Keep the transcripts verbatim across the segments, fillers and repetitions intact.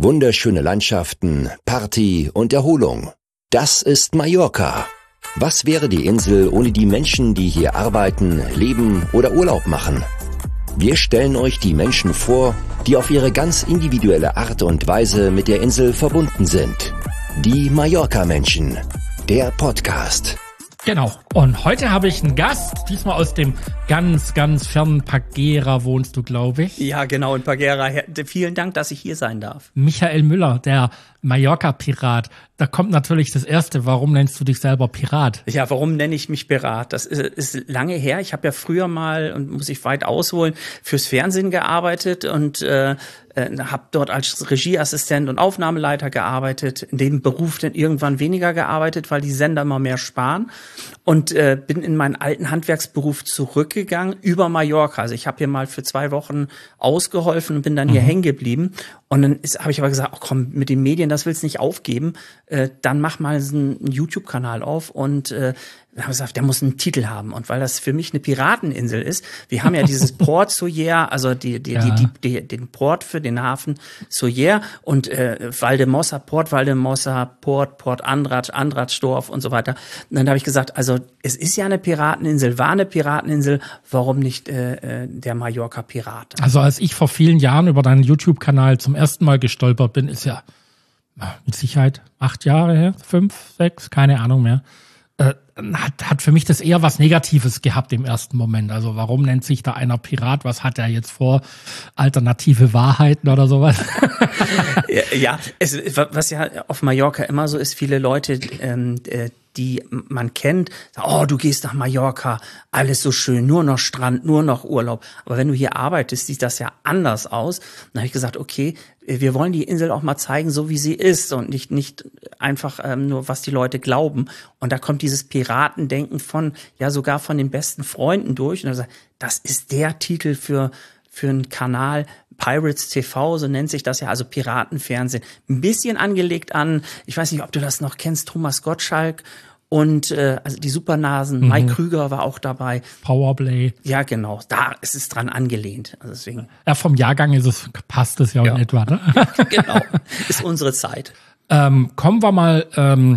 Wunderschöne Landschaften, Party und Erholung. Das ist Mallorca. Was wäre die Insel ohne die Menschen, die hier arbeiten, leben oder Urlaub machen? Wir stellen euch die Menschen vor, die auf ihre ganz individuelle Art und Weise mit der Insel verbunden sind. Die Mallorca-Menschen. Der Podcast. Genau. Und heute habe ich einen Gast, diesmal aus dem ganz, ganz fernen Pagera wohnst du, glaube ich. Ja, genau, in Pagera. Vielen Dank, dass ich hier sein darf. Michael Müller, der Mallorca-Pirat. Da kommt natürlich das Erste, warum nennst du dich selber Pirat? Ja, warum nenne ich mich Pirat? Das ist, ist lange her. Ich habe ja früher mal, und muss ich weit ausholen, fürs Fernsehen gearbeitet und äh, äh, habe dort als Regieassistent und Aufnahmeleiter gearbeitet. In dem Beruf dann irgendwann weniger gearbeitet, weil die Sender immer mehr sparen. Und äh, bin in meinen alten Handwerksberuf zurückgegangen über Mallorca. Also ich habe hier mal für zwei Wochen ausgeholfen und bin dann hier mhm. hängen geblieben. Und dann habe ich aber gesagt, oh komm, mit den Medien, das willst du nicht aufgeben. Äh, dann mach mal einen YouTube-Kanal auf und äh, dann habe ich gesagt, der muss einen Titel haben. Und weil das für mich eine Pirateninsel ist, wir haben ja dieses Port Soller, also die, die, ja. die, die, die, den Port für den Hafen Soller und äh, Valdemossa, Port Valdemossa, Port, Port Andratx, Andratxdorf und so weiter. Und dann habe ich gesagt, also es ist ja eine Pirateninsel, war eine Pirateninsel, warum nicht äh, der Mallorca-Pirat? Also als ich vor vielen Jahren über deinen YouTube-Kanal zum ersten Mal gestolpert bin, ist ja mit Sicherheit acht Jahre her, fünf, sechs, keine Ahnung mehr. Äh, hat, hat für mich das eher was Negatives gehabt im ersten Moment. Also warum nennt sich da einer Pirat? Was hat er jetzt vor? Alternative Wahrheiten oder sowas? ja, ja es, was ja auf Mallorca immer so ist, viele Leute, ähm, die man kennt, sagen, oh, du gehst nach Mallorca, alles so schön, nur noch Strand, nur noch Urlaub. Aber wenn du hier arbeitest, sieht das ja anders aus. Dann habe ich gesagt, okay, wir wollen die Insel auch mal zeigen, so wie sie ist und nicht nicht einfach ähm, nur, was die Leute glauben. Und da kommt dieses Piratendenken von, ja sogar von den besten Freunden durch. Und dann sagt, das ist der Titel für für einen Kanal, Pirates T V, so nennt sich das ja, also Piratenfernsehen. Ein bisschen angelegt an, ich weiß nicht, ob du das noch kennst, Thomas Gottschalk und äh, also die Supernasen, mhm. Mike Krüger war auch dabei. Powerplay. Ja, genau, da ist es dran angelehnt. Also deswegen. Ja, vom Jahrgang ist es, passt es ja, ja. in etwa, ne? Genau, ist unsere Zeit. Ähm, kommen wir mal ähm,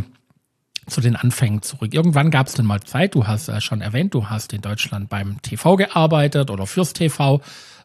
zu den Anfängen zurück. Irgendwann gab es denn mal Zeit, du hast äh, schon erwähnt, du hast in Deutschland beim T V gearbeitet oder fürs T V.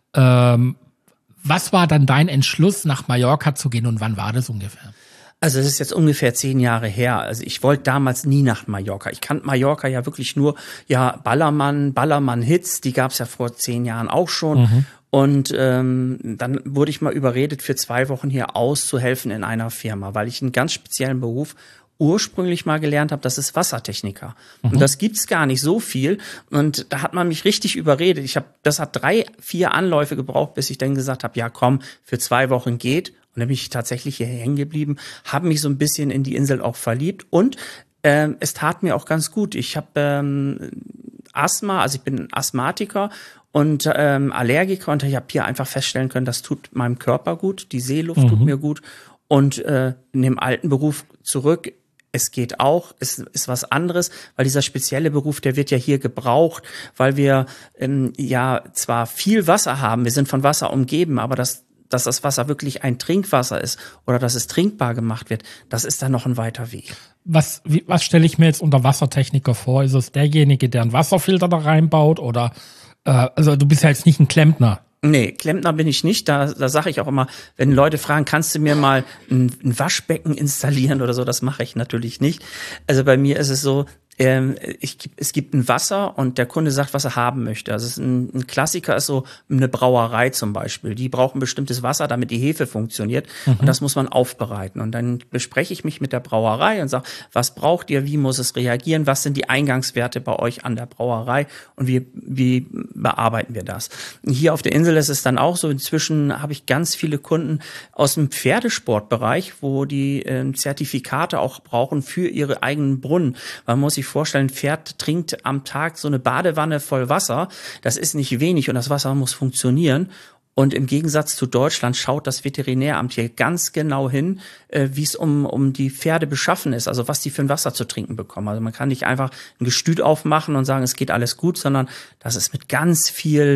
Ähm, was war dann dein Entschluss, nach Mallorca zu gehen und wann war das ungefähr? Also es ist jetzt ungefähr zehn Jahre her. Also ich wollte damals nie nach Mallorca. Ich kannte Mallorca ja wirklich nur, ja, Ballermann, Ballermann-Hits, die gab es ja vor zehn Jahren auch schon. Mhm. Und ähm, dann wurde ich mal überredet, für zwei Wochen hier auszuhelfen in einer Firma, weil ich einen ganz speziellen Beruf ursprünglich mal gelernt habe, das ist Wassertechniker. Mhm. Und das gibt's gar nicht so viel. Und da hat man mich richtig überredet. Ich habe, das hat drei, vier Anläufe gebraucht, bis ich dann gesagt habe, ja komm, für zwei Wochen geht. Und dann bin ich tatsächlich hier hängen geblieben, habe mich so ein bisschen in die Insel auch verliebt. Und ähm, es tat mir auch ganz gut. Ich habe ähm, Asthma, also ich bin Asthmatiker und ähm, Allergiker. Und ich habe hier einfach feststellen können, das tut meinem Körper gut. Die Seeluft mhm. tut mir gut. Und äh, in dem alten Beruf zurück, es geht auch, es ist was anderes, weil dieser spezielle Beruf, der wird ja hier gebraucht, weil wir ähm, ja zwar viel Wasser haben, wir sind von Wasser umgeben, aber das, dass das Wasser wirklich ein Trinkwasser ist oder dass es trinkbar gemacht wird, das ist dann noch ein weiter Weg. Was, wie, was stelle ich mir jetzt unter Wassertechniker vor? Ist es derjenige, der einen Wasserfilter da reinbaut oder, äh, also du bist ja jetzt nicht ein Klempner. Nee, Klempner bin ich nicht. Da, da sage ich auch immer, wenn Leute fragen, kannst du mir mal ein, ein Waschbecken installieren oder so, das mache ich natürlich nicht. Also bei mir ist es so, ähm, ich, es gibt ein Wasser und der Kunde sagt, was er haben möchte. Also es ist ein, ein Klassiker ist so eine Brauerei zum Beispiel. Die brauchen bestimmtes Wasser, damit die Hefe funktioniert. Mhm. Und das muss man aufbereiten. Und dann bespreche ich mich mit der Brauerei und sage, was braucht ihr, wie muss es reagieren, was sind die Eingangswerte bei euch an der Brauerei und wie, wie bearbeiten wir das. Und hier auf der Insel ist es dann auch so, inzwischen habe ich ganz viele Kunden aus dem Pferdesportbereich, wo die äh, Zertifikate auch brauchen für ihre eigenen Brunnen. Man muss sich vorstellen, ein Pferd trinkt am Tag so eine Badewanne voll Wasser. Das ist nicht wenig und das Wasser muss funktionieren. Und im Gegensatz zu Deutschland schaut das Veterinäramt hier ganz genau hin, äh, wie es um um die Pferde beschaffen ist, also was die für ein Wasser zu trinken bekommen. Also man kann nicht einfach ein Gestüt aufmachen und sagen, es geht alles gut, sondern das ist mit ganz viel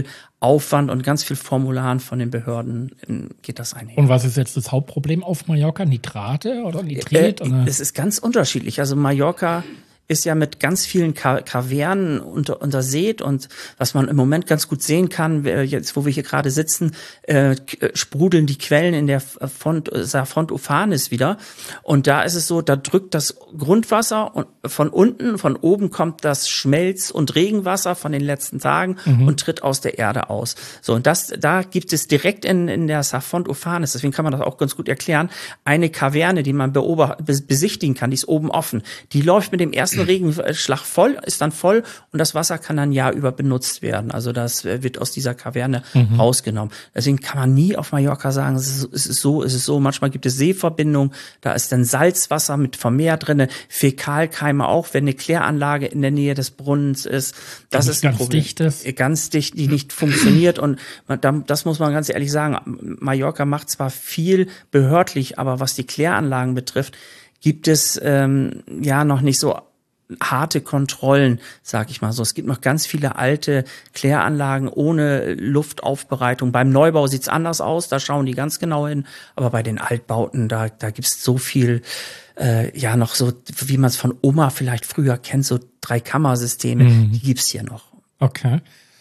Aufwand und ganz viel Formularen von den Behörden ähm, geht das einher. Und was ist jetzt das Hauptproblem auf Mallorca? Nitrate oder Nitrit? Äh, oder? Es ist ganz unterschiedlich. Also Mallorca ist ja mit ganz vielen Ka- Kavernen unter, untersät und was man im Moment ganz gut sehen kann, jetzt wo wir hier gerade sitzen, äh, sprudeln die Quellen in der Font, Font Ufanis wieder und da ist es so, da drückt das Grundwasser und von unten, von oben kommt das Schmelz- und Regenwasser von den letzten Tagen mhm. und tritt aus der Erde aus. So und das, da gibt es direkt in, in der Font Ufanis, deswegen kann man das auch ganz gut erklären, eine Kaverne, die man beobachten, besichtigen kann, die ist oben offen, die läuft mit dem ersten Regenschlag voll, ist dann voll und das Wasser kann dann Jahr über benutzt werden. Also das wird aus dieser Kaverne mhm. rausgenommen. Deswegen kann man nie auf Mallorca sagen, es ist, es ist so, es ist so. Manchmal gibt es Seeverbindungen, da ist dann Salzwasser mit Vermehr drinne, Fäkalkeime auch, wenn eine Kläranlage in der Nähe des Brunnens ist. Das ist ganz dicht ist. Ganz dicht, die nicht funktioniert und das muss man ganz ehrlich sagen. Mallorca macht zwar viel behördlich, aber was die Kläranlagen betrifft, gibt es ähm, ja noch nicht so harte Kontrollen, sag ich mal so. Es gibt noch ganz viele alte Kläranlagen ohne Luftaufbereitung. Beim Neubau sieht's anders aus, da schauen die ganz genau hin. Aber bei den Altbauten, da da gibt's so viel, äh, ja noch so, wie man es von Oma vielleicht früher kennt, so Drei-Kammer-Systeme, mhm. die gibt's hier noch. Okay.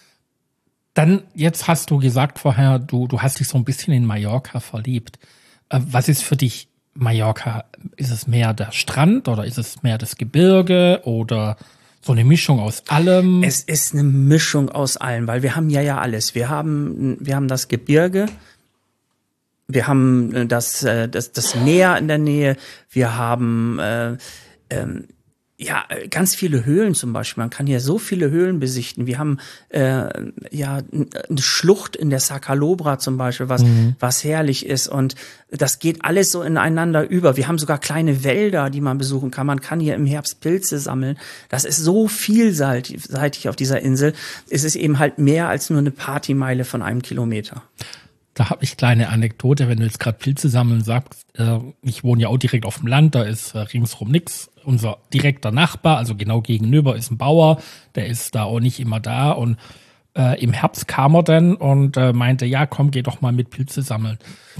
Dann, jetzt hast du gesagt vorher, du du hast dich so ein bisschen in Mallorca verliebt. Äh, was ist für dich Mallorca? Ist es mehr der Strand oder ist es mehr das Gebirge oder so eine Mischung aus allem? Es ist eine Mischung aus allem, weil wir haben ja ja alles. Wir haben wir haben das Gebirge, wir haben das das das Meer in der Nähe, wir haben äh, ähm, ja, ganz viele Höhlen zum Beispiel. Man kann hier so viele Höhlen besichten. Wir haben äh, ja eine Schlucht in der Sacalobra zum Beispiel, was mhm. was herrlich ist. Und das geht alles so ineinander über. Wir haben sogar kleine Wälder, die man besuchen kann. Man kann hier im Herbst Pilze sammeln. Das ist so vielseitig auf dieser Insel. Es ist eben halt mehr als nur eine Partymeile von einem Kilometer. Da habe ich kleine Anekdote, wenn du jetzt gerade Pilze sammeln sagst. Äh, ich wohne ja auch direkt auf dem Land, da ist äh, ringsrum nix. Unser direkter Nachbar, also genau gegenüber, ist ein Bauer, der ist da auch nicht immer da. Und äh, im Herbst kam er dann und äh, meinte, ja komm, geh doch mal mit Pilze sammeln.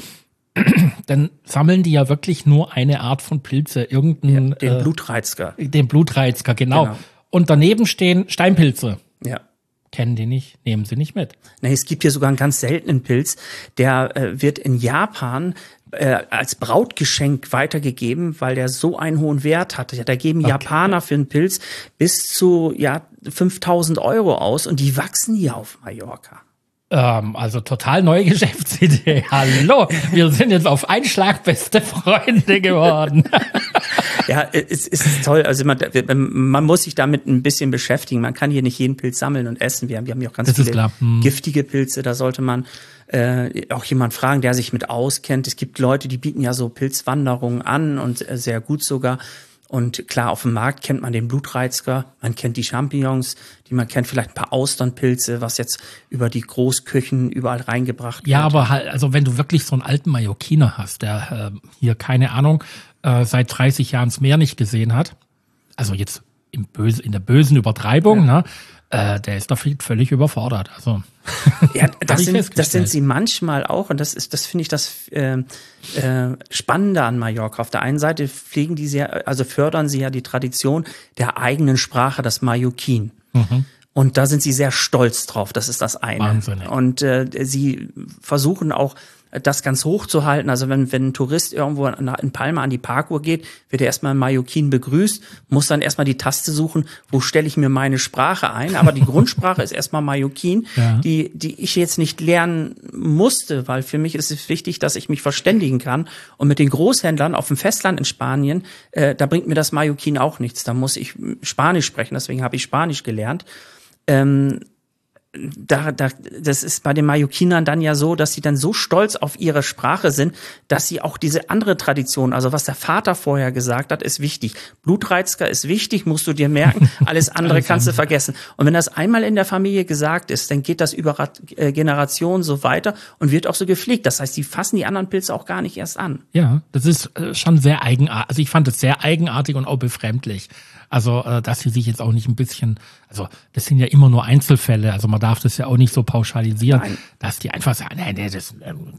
Dann sammeln die ja wirklich nur eine Art von Pilze, irgendeinen... Ja, den äh, Blutreizker. Den Blutreizker, genau. genau. Und daneben stehen Steinpilze. Ja. Kennen die nicht, nehmen sie nicht mit. Nee, es gibt hier sogar einen ganz seltenen Pilz, der äh, wird in Japan äh, als Brautgeschenk weitergegeben, weil der so einen hohen Wert hat. Da geben okay. Japaner für einen Pilz bis zu ja fünftausend Euro aus und die wachsen hier auf Mallorca. Ähm, also total neue Geschäftsidee. Hallo, wir sind jetzt auf einen Schlag beste Freunde geworden. Ja, es ist toll. Also man, man muss sich damit ein bisschen beschäftigen. Man kann hier nicht jeden Pilz sammeln und essen. Wir haben, wir haben hier auch ganz das viele hm. giftige Pilze. Da sollte man äh, auch jemand fragen, der sich mit auskennt. Es gibt Leute, die bieten ja so Pilzwanderungen an und äh, sehr gut sogar. Und klar, auf dem Markt kennt man den Blutreizker, man kennt die Champignons, die man kennt, vielleicht ein paar Austernpilze, was jetzt über die Großküchen überall reingebracht wird. Ja, aber halt, also wenn du wirklich so einen alten Mallorquiner hast, der äh, hier, keine Ahnung, äh, seit dreißig Jahren das Meer nicht gesehen hat, also jetzt im Böse, in der bösen Übertreibung, ja. ne, äh, der ist da völlig überfordert. Also ja, das sind, das sind sie manchmal auch und das ist, das finde ich das äh, äh, Spannende an Mallorca. Auf der einen Seite pflegen die sehr, also fördern sie ja die Tradition der eigenen Sprache, das Mallorquin. Mhm. Und da sind sie sehr stolz drauf. Das ist das eine. Wahnsinnig. Und äh, sie versuchen auch das ganz hoch zu halten. Also wenn, wenn ein Tourist irgendwo in Palma an die Parkuhr geht, wird er erstmal in Mallorquin begrüßt, muss dann erstmal die Taste suchen, wo stelle ich mir meine Sprache ein. Aber die Grundsprache ist erstmal Mallorquin, ja. die, die ich jetzt nicht lernen musste, weil für mich ist es wichtig, dass ich mich verständigen kann. Und mit den Großhändlern auf dem Festland in Spanien, äh, da bringt mir das Mallorquin auch nichts. Da muss ich Spanisch sprechen, deswegen habe ich Spanisch gelernt. Ähm, Da, da, das ist bei den Mallorquinern dann ja so, dass sie dann so stolz auf ihre Sprache sind, dass sie auch diese andere Tradition, also was der Vater vorher gesagt hat, ist wichtig. Blutreizker ist wichtig, musst du dir merken, alles andere alles kannst du vergessen. Und wenn das einmal in der Familie gesagt ist, dann geht das über äh, Generationen so weiter und wird auch so gepflegt. Das heißt, die fassen die anderen Pilze auch gar nicht erst an. Ja, das ist äh, schon sehr eigenartig. Also ich fand es sehr eigenartig und auch befremdlich. Also, äh, dass sie sich jetzt auch nicht ein bisschen, also das sind ja immer nur Einzelfälle, also man darf das ja auch nicht so pauschalisieren, Nein. dass die einfach sagen, nee, nee, das,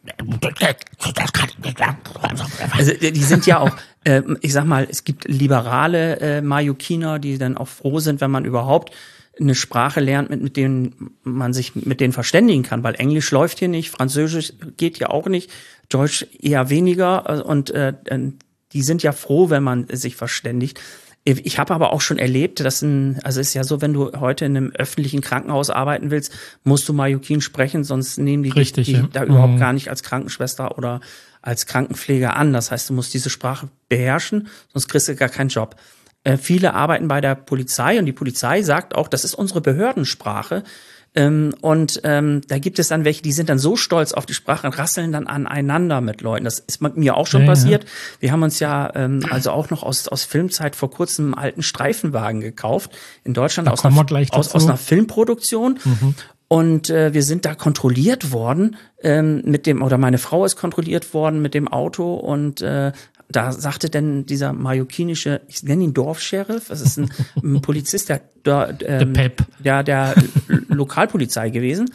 das kann ich nicht sagen. Also die sind ja auch, äh, ich sag mal, es gibt liberale äh, Mallorquiner, die dann auch froh sind, wenn man überhaupt eine Sprache lernt, mit, mit denen man sich mit denen verständigen kann, weil Englisch läuft hier nicht, Französisch geht ja auch nicht, Deutsch eher weniger und äh, die sind ja froh, wenn man sich verständigt. Ich habe aber auch schon erlebt, dass ein, also es ist ja so, wenn du heute in einem öffentlichen Krankenhaus arbeiten willst, musst du Mallorquin sprechen, sonst nehmen die Richtig, dich ja. da mhm. überhaupt gar nicht als Krankenschwester oder als Krankenpfleger an. Das heißt, du musst diese Sprache beherrschen, sonst kriegst du gar keinen Job. Äh, viele arbeiten bei der Polizei und die Polizei sagt auch, das ist unsere Behördensprache. Ähm, und ähm, da gibt es dann welche, die sind dann so stolz auf die Sprache und rasseln dann aneinander mit Leuten. Das ist mir auch schon ja, passiert. Ja. Wir haben uns ja ähm, also auch noch aus aus Filmzeit vor kurzem einen alten Streifenwagen gekauft in Deutschland aus einer, aus, aus einer Filmproduktion. Mhm. Und äh, wir sind da kontrolliert worden ähm, mit dem, oder meine Frau ist kontrolliert worden mit dem Auto und äh, da sagte denn dieser mallorquinische, ich nenne ihn Dorfsheriff, das ist ein, ein Polizist, der, der, ähm, der, der Lokalpolizei gewesen.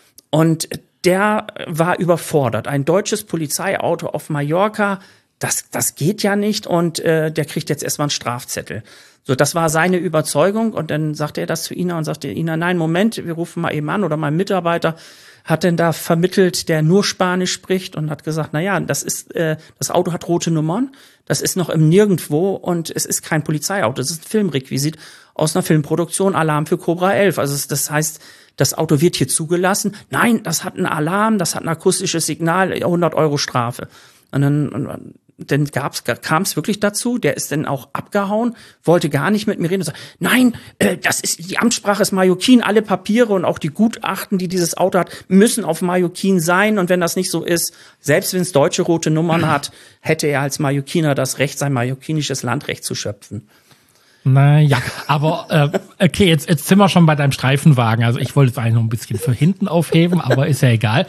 Und der war überfordert. Ein deutsches Polizeiauto auf Mallorca, das, das geht ja nicht und äh, der kriegt jetzt erstmal einen Strafzettel. So, das war seine Überzeugung und dann sagte er das zu Ina und sagte Ina, nein, Moment, wir rufen mal eben an oder mein Mitarbeiter hat denn da vermittelt, der nur Spanisch spricht und hat gesagt, na ja, das ist, äh, das Auto hat rote Nummern, das ist noch im Nirgendwo und es ist kein Polizeiauto, das ist ein Filmrequisit aus einer Filmproduktion, Alarm für Cobra elf. Also das heißt, das Auto wird hier zugelassen. Nein, das hat einen Alarm, das hat ein akustisches Signal, hundert Euro Strafe. Und dann, und dann gab's, kam es wirklich dazu, der ist dann auch abgehauen, wollte gar nicht mit mir reden und sagt, nein, äh, das ist, die Amtssprache ist Mallorquin, alle Papiere und auch die Gutachten, die dieses Auto hat, müssen auf Mallorquin sein und wenn das nicht so ist, selbst wenn es deutsche rote Nummern hat, hätte er als Mallorquiner das Recht, sein mallorquinisches Landrecht zu schöpfen. Naja, aber äh, okay, jetzt, jetzt sind wir schon bei deinem Streifenwagen, also ich wollte es eigentlich noch ein bisschen für hinten aufheben, aber ist ja egal.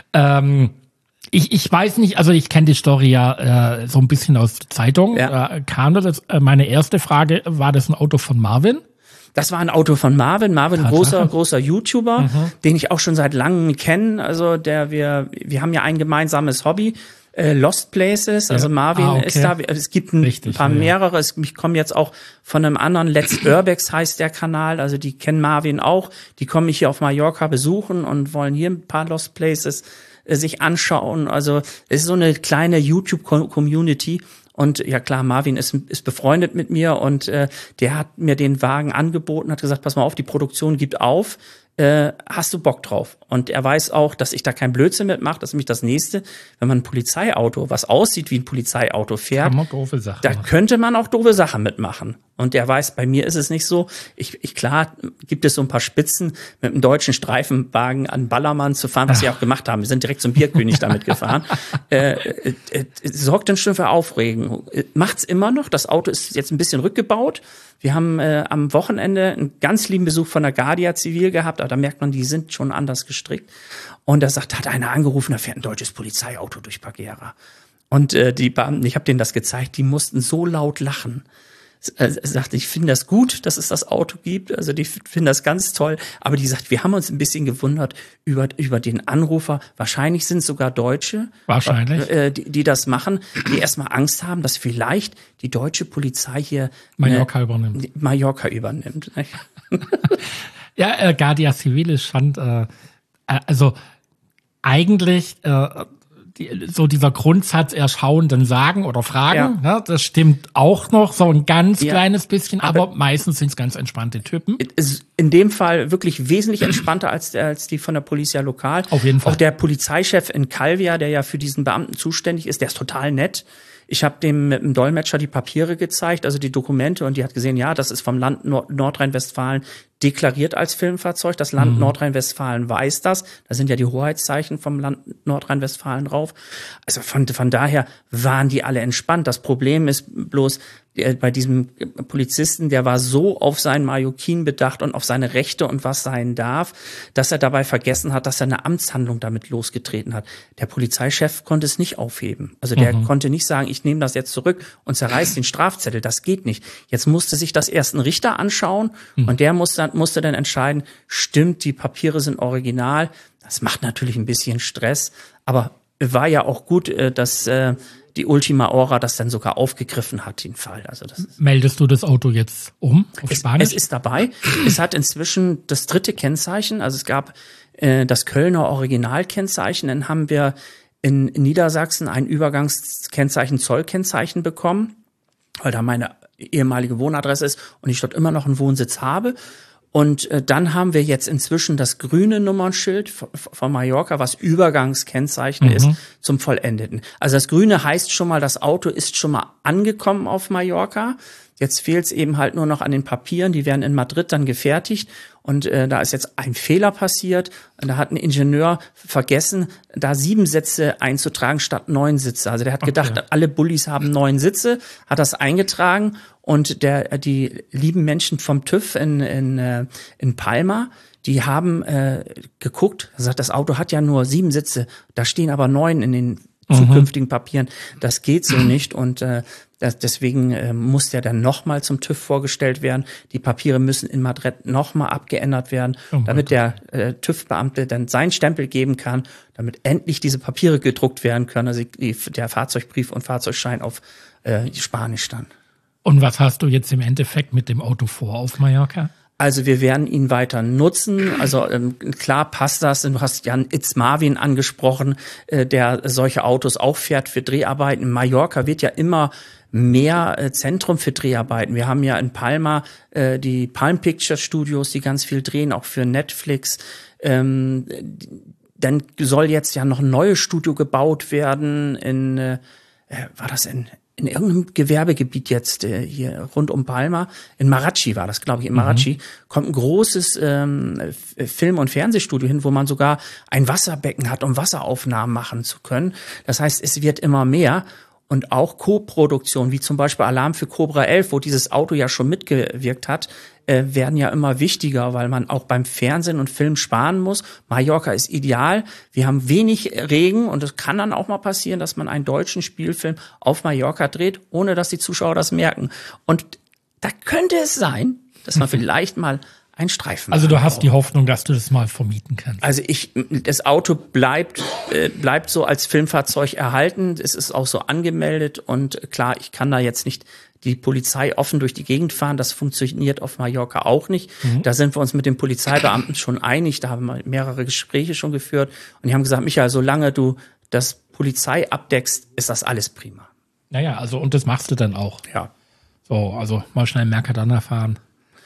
Ähm, Ich, ich weiß nicht, also ich kenne die Story ja äh, so ein bisschen aus der Zeitung. Ja. Äh, kam das, äh, meine erste Frage, war das ein Auto von Marvin? Das war ein Auto von Marvin. Marvin, Tatsache. großer, großer YouTuber, mhm. den ich auch schon seit langem kenne. Also der wir, wir haben ja ein gemeinsames Hobby, äh, Lost Places. Also Marvin ah, okay. ist da. Es gibt ein Richtig, paar ja, mehrere. Es, ich komme jetzt auch von einem anderen. Let's Urbex heißt der Kanal. Also die kennen Marvin auch. Die kommen mich hier auf Mallorca besuchen und wollen hier ein paar Lost Places sich anschauen. Also es ist so eine kleine YouTube-Community. Und ja klar, Marvin ist, ist befreundet mit mir und äh, der hat mir den Wagen angeboten, hat gesagt, pass mal auf, die Produktion gibt auf. Äh, hast du Bock drauf? Und er weiß auch, dass ich da kein Blödsinn mitmache. Das ist nämlich das Nächste. Wenn man ein Polizeiauto, was aussieht wie ein Polizeiauto fährt, kann man doofe Sachen da könnte man auch doofe Sachen mitmachen. Und er weiß, bei mir ist es nicht so. Ich, ich klar, gibt es so ein paar Spitzen, mit einem deutschen Streifenwagen an Ballermann zu fahren, was sie auch gemacht haben. Wir sind direkt zum Bierkönig damit gefahren. Äh, äh, äh, sorgt dann schon für Aufregung. Macht's immer noch. Das Auto ist jetzt ein bisschen rückgebaut. Wir haben äh, am Wochenende einen ganz lieben Besuch von der Guardia Zivil gehabt, aber da merkt man, die sind schon anders gestrickt. Und da sagt, hat einer angerufen, da fährt ein deutsches Polizeiauto durch Bagheera. Und äh, die Beamten, ich habe denen das gezeigt, die mussten so laut lachen. Er sagt, ich finde das gut, dass es das Auto gibt, also die finden das ganz toll, aber die sagt, wir haben uns ein bisschen gewundert über über den Anrufer, wahrscheinlich sind es sogar Deutsche, wahrscheinlich, äh, die, die das machen, die erstmal Angst haben, dass vielleicht die deutsche Polizei hier Mallorca ne, übernimmt. Mallorca übernimmt. Ja, äh, Guardia Civil ist schon, äh, also eigentlich äh, Die, so dieser Grundsatz, erschauen, dann sagen oder fragen, ja. Ja, das stimmt auch noch so ein ganz ja. kleines bisschen, aber, aber meistens sind es ganz entspannte Typen. Ist in dem Fall wirklich wesentlich entspannter als, als die von der Polizia Lokal. Auf jeden Fall. Auch der Polizeichef in Calvia, der ja für diesen Beamten zuständig ist, der ist total nett. Ich habe dem mit dem Dolmetscher die Papiere gezeigt, also die Dokumente, und die hat gesehen, ja, das ist vom Land Nord- Nordrhein-Westfalen deklariert als Filmfahrzeug. Das Land mhm. Nordrhein-Westfalen weiß das. Da sind ja die Hoheitszeichen vom Land Nordrhein-Westfalen drauf. Also von, von daher waren die alle entspannt. Das Problem ist bloß, der, bei diesem Polizisten, der war so auf seinen Mallorquin bedacht und auf seine Rechte und was sein darf, dass er dabei vergessen hat, dass er eine Amtshandlung damit losgetreten hat. Der Polizeichef konnte es nicht aufheben. Also der mhm. konnte nicht sagen, ich nehme das jetzt zurück und zerreiß den Strafzettel. Das geht nicht. Jetzt musste sich das erst ein Richter anschauen mhm. und der musste, musste dann entscheiden, stimmt, die Papiere sind original. Das macht natürlich ein bisschen Stress, aber war ja auch gut, dass die Ultima Hora das dann sogar aufgegriffen hat, den Fall. Also das ist Meldest du das Auto jetzt um auf es, Spanisch? Es ist dabei. Es hat inzwischen das dritte Kennzeichen. Also es gab äh, das Kölner Originalkennzeichen. Dann haben wir in, in Niedersachsen ein Übergangskennzeichen, Zollkennzeichen bekommen, weil da meine ehemalige Wohnadresse ist und ich dort immer noch einen Wohnsitz habe. Und äh, dann haben wir jetzt inzwischen das grüne Nummernschild von Mallorca, was Übergangskennzeichen mhm. ist zum Vollendeten. Also das Grüne heißt schon mal, das Auto ist schon mal angekommen auf Mallorca. Jetzt fehlt es eben halt nur noch an den Papieren. Die werden in Madrid dann gefertigt. Und äh, da ist jetzt ein Fehler passiert. Und da hat ein Ingenieur vergessen, da sieben Sitze einzutragen statt neun Sitze. Also der hat gedacht, okay. alle Bullis haben neun Sitze, hat das eingetragen. Und der, die lieben Menschen vom TÜV in, in, in Palma, die haben äh, geguckt, sagt, das Auto hat ja nur sieben Sitze, da stehen aber neun in den zukünftigen mhm. Papieren. Das geht so nicht und äh, das, deswegen äh, muss der dann nochmal zum TÜV vorgestellt werden. Die Papiere müssen in Madrid nochmal abgeändert werden, oh damit der äh, TÜV-Beamte dann seinen Stempel geben kann, damit endlich diese Papiere gedruckt werden können, also die, der Fahrzeugbrief und Fahrzeugschein auf äh, Spanisch dann. Und was hast du jetzt im Endeffekt mit dem Auto vor auf Mallorca? Also wir werden ihn weiter nutzen. Also ähm, klar passt das. Du hast Jan Itz Marvin angesprochen, äh, der solche Autos auch fährt für Dreharbeiten. Mallorca wird ja immer mehr äh, Zentrum für Dreharbeiten. Wir haben ja in Palma äh, die Palm Picture Studios, die ganz viel drehen, auch für Netflix. Ähm, dann soll jetzt ja noch ein neues Studio gebaut werden in, äh, war das in in irgendeinem Gewerbegebiet jetzt äh, hier rund um Palma, in Marachi war das, glaube ich, in Marachi, mhm. kommt ein großes ähm, Film- und Fernsehstudio hin, wo man sogar ein Wasserbecken hat, um Wasseraufnahmen machen zu können. Das heißt, es wird immer mehr. Und auch Co-Produktion, wie zum Beispiel Alarm für Cobra elf, wo dieses Auto ja schon mitgewirkt hat, äh, werden ja immer wichtiger, weil man auch beim Fernsehen und Film sparen muss. Mallorca ist ideal. Wir haben wenig Regen und es kann dann auch mal passieren, dass man einen deutschen Spielfilm auf Mallorca dreht, ohne dass die Zuschauer das merken. Und da könnte es sein, dass man vielleicht mal ein Streifen. Also du hast die Hoffnung, dass du das mal vermieten kannst. Also ich, das Auto bleibt, äh, bleibt so als Filmfahrzeug erhalten. Es ist auch so angemeldet und klar, ich kann da jetzt nicht die Polizei offen durch die Gegend fahren. Das funktioniert auf Mallorca auch nicht. Mhm. Da sind wir uns mit den Polizeibeamten schon einig. Da haben wir mehrere Gespräche schon geführt und die haben gesagt, Michael, solange du das Polizei abdeckst, ist das alles prima. Naja, also und das machst du dann auch. Ja. So, also mal schnell Mercadona fahren.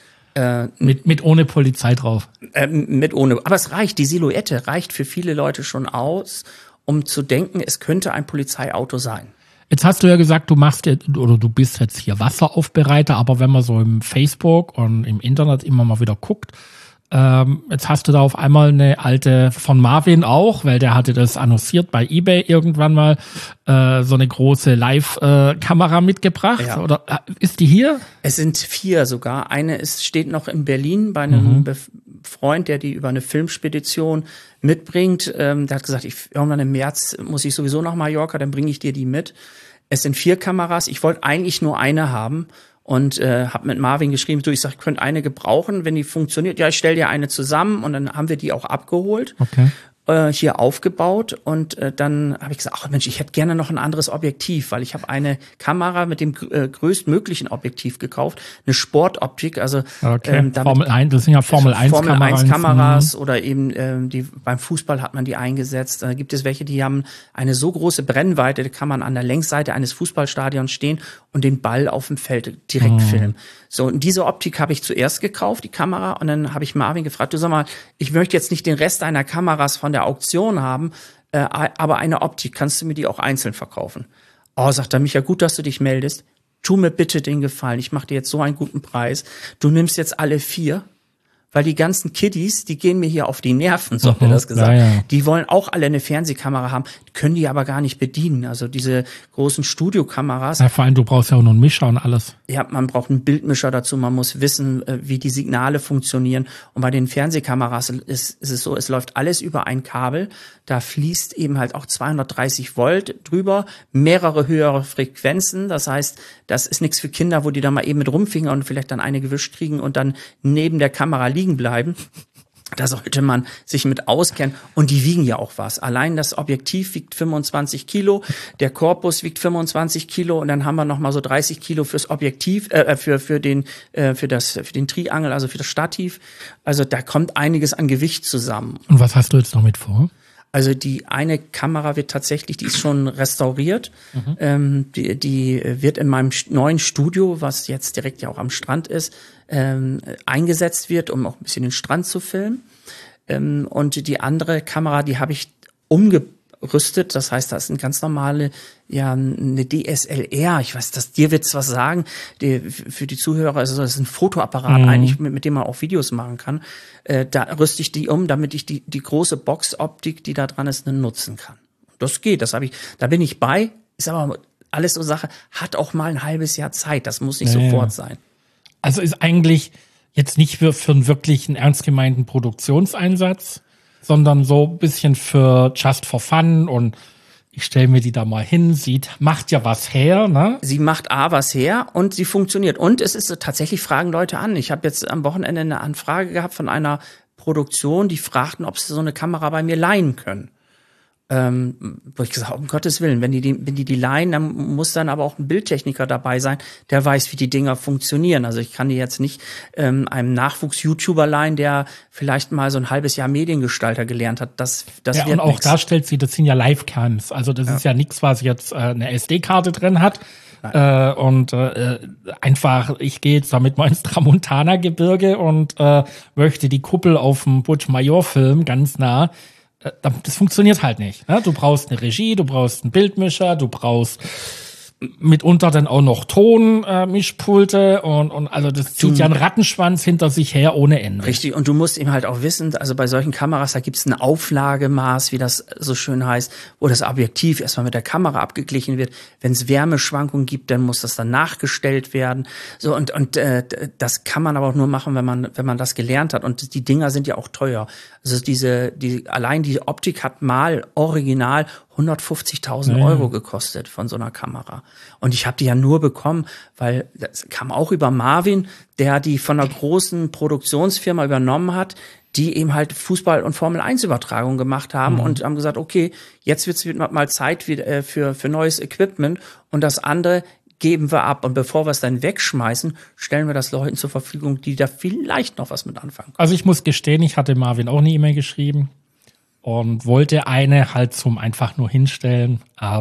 Äh, mit, mit ohne Polizei drauf. Äh, mit ohne. Aber es reicht, die Silhouette reicht für viele Leute schon aus, um zu denken, es könnte ein Polizeiauto sein. Jetzt hast du ja gesagt, du machst jetzt, oder du bist jetzt hier Wasseraufbereiter, aber wenn man so im Facebook und im Internet immer mal wieder guckt, ähm, jetzt hast du da auf einmal eine alte von Marvin auch, weil der hatte das annonciert bei eBay irgendwann mal, äh, so eine große Live-Kamera mitgebracht. Ja. Oder äh, ist die hier? Es sind vier sogar. Eine ist, steht noch in Berlin bei einem mhm. Bef- Freund, der die über eine Filmspedition mitbringt. Ähm, der hat gesagt, ich, irgendwann im März muss ich sowieso nach Mallorca, dann bringe ich dir die mit. Es sind vier Kameras. Ich wollte eigentlich nur eine haben. Und äh, habe mit Marvin geschrieben, du, ich sag, ich könnte eine gebrauchen, wenn die funktioniert. Ja, ich stell dir eine zusammen und dann haben wir die auch abgeholt, okay. äh, hier aufgebaut und äh, dann habe ich gesagt, ach Mensch, ich hätte gerne noch ein anderes Objektiv, weil ich habe eine Kamera mit dem äh, größtmöglichen Objektiv gekauft, eine Sportoptik, also okay. ähm, damit Formel eins, das sind ja Formel eins Formel Kameras, eins Kameras oder eben ähm, die beim Fußball hat man die eingesetzt. Da gibt es welche, die haben eine so große Brennweite, da kann man an der Längsseite eines Fußballstadions stehen und den Ball auf dem Feld direkt mhm. filmen. So, und diese Optik habe ich zuerst gekauft, die Kamera, und dann habe ich Marvin gefragt, du sag mal, ich möchte jetzt nicht den Rest deiner Kameras von der Auktion haben, äh, aber eine Optik, kannst du mir die auch einzeln verkaufen? Oh, sagt er, Micha, gut, dass du dich meldest. Tu mir bitte den Gefallen, ich mache dir jetzt so einen guten Preis. Du nimmst jetzt alle vier, weil die ganzen Kiddies, die gehen mir hier auf die Nerven, so hat er das gesagt. Ja, ja. Die wollen auch alle eine Fernsehkamera haben. können die aber gar nicht bedienen. Also diese großen Studiokameras. Ja, vor allem, du brauchst ja auch noch einen Mischer und alles. Ja, man braucht einen Bildmischer dazu, man muss wissen, wie die Signale funktionieren. Und bei den Fernsehkameras ist, ist es so, es läuft alles über ein Kabel. Da fließt eben halt auch zweihundertdreißig Volt drüber, mehrere höhere Frequenzen. Das heißt, das ist nichts für Kinder, wo die da mal eben mit rumfingern und vielleicht dann eine gewischt kriegen und dann neben der Kamera liegen bleiben. Da sollte man sich mit auskennen. Und die wiegen ja auch was. Allein das Objektiv wiegt fünfundzwanzig Kilo, der Korpus wiegt fünfundzwanzig Kilo und dann haben wir noch mal so dreißig Kilo fürs Objektiv, äh, für für den äh, für das für den Triangel, also für das Stativ. Also da kommt einiges an Gewicht zusammen. Und was hast du jetzt noch mit vor? Also die eine Kamera wird tatsächlich, die ist schon restauriert. Mhm. Ähm, die, die wird in meinem neuen Studio, was jetzt direkt ja auch am Strand ist, ähm, eingesetzt wird, um auch ein bisschen den Strand zu filmen. Ähm, und die andere Kamera, die habe ich umgerüstet. Das heißt, das ist eine ganz normale, ja, eine D S L R. Ich weiß, dass dir wird's was sagen. Die, für die Zuhörer, also das ist ein Fotoapparat mhm. eigentlich, mit, mit dem man auch Videos machen kann. Äh, da rüste ich die um, damit ich die, die große Boxoptik, die da dran ist, nutzen kann. Das geht, das habe ich, da bin ich bei, ist aber alles so Sache, hat auch mal ein halbes Jahr Zeit, das muss nicht naja. sofort sein. Also ist eigentlich jetzt nicht für, für einen wirklichen ernst gemeinten Produktionseinsatz, sondern so ein bisschen für just for fun und ich stelle mir die da mal hin, sieht, macht ja was her, ne? Sie macht A was her und sie funktioniert. Und es ist so, tatsächlich fragen Leute an. Ich habe jetzt am Wochenende eine Anfrage gehabt von einer Produktion, die fragten, ob sie so eine Kamera bei mir leihen können. Ähm, wo ich gesagt habe, um Gottes Willen, wenn die, die, wenn die die leihen, dann muss dann aber auch ein Bildtechniker dabei sein, der weiß, wie die Dinger funktionieren. Also ich kann die jetzt nicht ähm, einem Nachwuchs-YouTuber leihen, der vielleicht mal so ein halbes Jahr Mediengestalter gelernt hat. Das, das ja, wird und auch nix. Da stellt sie, das sind ja Live-Cams. Also das ja. ist ja nichts, was jetzt äh, eine S D-Karte drin hat. Äh, und äh, einfach, ich gehe jetzt damit mal ins Tramontana-Gebirge und äh, möchte die Kuppel auf dem Burj Major filmen, ganz nah. Das funktioniert halt nicht. Ne? Du brauchst eine Regie, du brauchst einen Bildmischer, du brauchst mitunter dann auch noch Tonmischpulte äh, und, und also das zieht du, ja einen Rattenschwanz hinter sich her ohne Ende. Richtig, und du musst eben halt auch wissen, also bei solchen Kameras, da gibt's ein Auflagemaß, wie das so schön heißt, wo das Objektiv erstmal mit der Kamera abgeglichen wird. Wenn es Wärmeschwankungen gibt, dann muss das dann nachgestellt werden. So und und äh, das kann man aber auch nur machen, wenn man wenn man das gelernt hat. Und die Dinger sind ja auch teuer. Also diese die allein die Optik hat mal original hundertfünfzigtausend ja. Euro gekostet von so einer Kamera. Und ich habe die ja nur bekommen, weil das kam auch über Marvin, der die von einer großen Produktionsfirma übernommen hat, die eben halt Fußball- und Formel eins Übertragungen gemacht haben mhm. und haben gesagt, okay, jetzt wird's mal Zeit für, für, für neues Equipment und das andere geben wir ab. Und bevor wir es dann wegschmeißen, stellen wir das Leuten zur Verfügung, die da vielleicht noch was mit anfangen können. Also ich muss gestehen, ich hatte Marvin auch eine E-Mail geschrieben und wollte eine halt zum einfach nur hinstellen,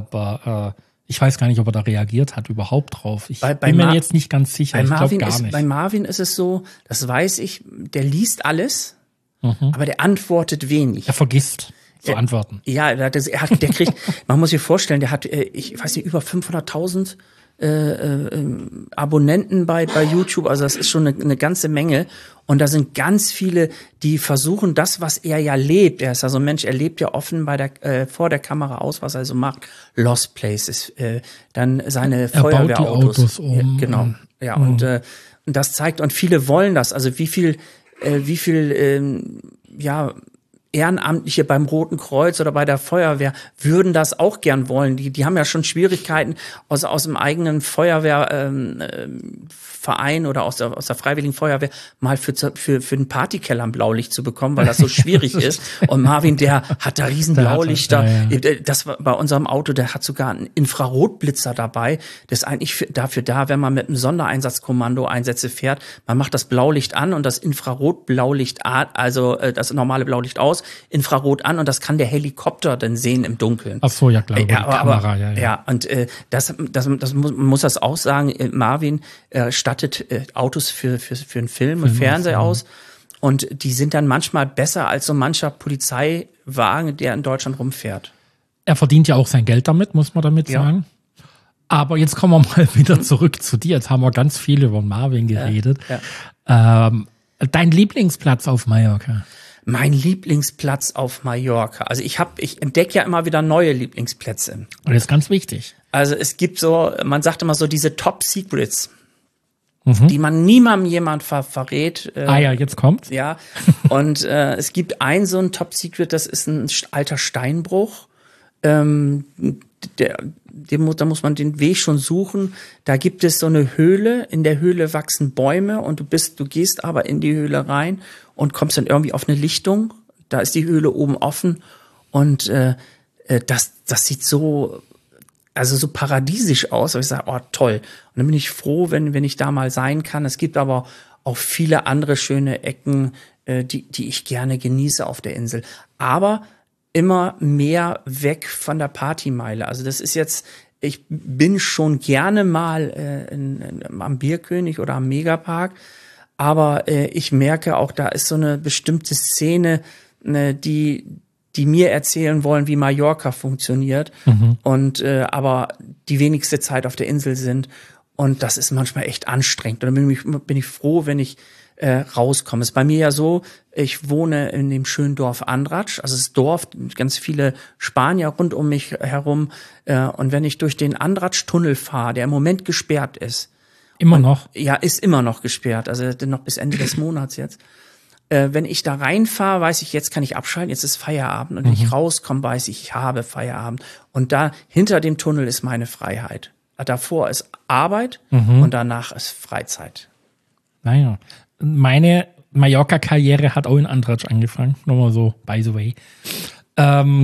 aber äh, ich weiß gar nicht, ob er da reagiert hat überhaupt drauf. Ich bei, bei bin mir Mar- jetzt nicht ganz sicher, bei ich glaube gar ist, nicht. Bei Marvin ist es so, das weiß ich, der liest alles, mhm. aber der antwortet wenig. Er vergisst zu antworten. Ja, der, der, hat, der kriegt, man muss sich vorstellen, der hat, ich weiß nicht, über fünfhunderttausend Äh, äh, Abonnenten bei bei YouTube, also das ist schon eine, eine ganze Menge und da sind ganz viele, die versuchen das, was er ja lebt, er ist ja so ein Mensch, er lebt ja offen bei der äh, vor der Kamera aus, was er so macht, Lost Places, äh, dann seine Feuerwehrautos, Autos um. ja, genau, ja mhm. und äh, und das zeigt und viele wollen das, also wie viel äh, wie viel ähm, ja Ehrenamtliche beim Roten Kreuz oder bei der Feuerwehr würden das auch gern wollen. Die, die haben ja schon Schwierigkeiten, aus, aus dem eigenen Feuerwehrverein ähm, oder aus der, aus der Freiwilligen Feuerwehr mal für, für, für den Partykeller ein Blaulicht zu bekommen, weil das so schwierig ist. Und Marvin, der hat da riesen Blaulichter. Ja, ja. Das war bei unserem Auto, der hat sogar einen Infrarotblitzer dabei. Das ist eigentlich für, dafür da, wenn man mit einem Sondereinsatzkommando Einsätze fährt. Man macht das Blaulicht an und das Infrarotblaulicht, also das normale Blaulicht aus, Infrarot an und das kann der Helikopter dann sehen im Dunkeln. Ach so, ja klar, ja, die aber, Kamera, ja, ja. Ja, und äh, das, das, das muss, man muss das auch sagen, Marvin äh, stattet äh, Autos für, für, für einen Film, Film und Fernseher aus und die sind dann manchmal besser als so mancher Polizeiwagen, der in Deutschland rumfährt. Er verdient ja auch sein Geld damit, muss man damit ja. sagen. Aber jetzt kommen wir mal wieder zurück zu dir. Jetzt haben wir ganz viel über Marvin geredet. Ja, ja. Ähm, dein Lieblingsplatz auf Mallorca? Mein Lieblingsplatz auf Mallorca. Also ich habe, ich entdecke ja immer wieder neue Lieblingsplätze. Und das ist ganz wichtig. Also es gibt so, man sagt immer so diese Top Secrets, Mhm. die man niemandem jemand ver verrät. Äh, Ah ja, jetzt kommt's. Ja. Und äh, es gibt ein so ein Top Secret, das ist ein alter Steinbruch. Ähm, der, dem, da muss man den Weg schon suchen. Da gibt es so eine Höhle. In der Höhle wachsen Bäume und du bist, du gehst aber in die Höhle rein und kommst dann irgendwie auf eine Lichtung. Da ist die Höhle oben offen und äh, das, das sieht so, also so paradiesisch aus. Und ich sage, oh toll. Und dann bin ich froh, wenn, wenn ich da mal sein kann. Es gibt aber auch viele andere schöne Ecken, äh, die, die ich gerne genieße auf der Insel. Aber immer mehr weg von der Partymeile. Also das ist jetzt, ich bin schon gerne mal äh, in, in, am Bierkönig oder am Megapark, aber äh, ich merke auch, da ist so eine bestimmte Szene, ne, die die mir erzählen wollen, wie Mallorca funktioniert, mhm. und äh, aber die wenigste Zeit auf der Insel sind. Und das ist manchmal echt anstrengend. Und dann bin ich, bin ich froh, wenn ich äh, rauskomme. Es ist bei mir ja so, ich wohne in dem schönen Dorf Andratx, also das Dorf, ganz viele Spanier rund um mich herum. Äh, und wenn ich durch den Andratx-Tunnel fahre, der im Moment gesperrt ist. Immer und, noch? Ja, ist immer noch gesperrt, also noch bis Ende des Monats jetzt. Äh, wenn ich da reinfahre, weiß ich, jetzt kann ich abschalten, jetzt ist Feierabend. Und wenn mhm. ich rauskomme, weiß ich, ich habe Feierabend. Und da hinter dem Tunnel ist meine Freiheit. Davor ist Arbeit mhm. und danach ist Freizeit. Naja, meine Mallorca-Karriere hat auch in Andratx angefangen. Nochmal so, by the way. Ähm,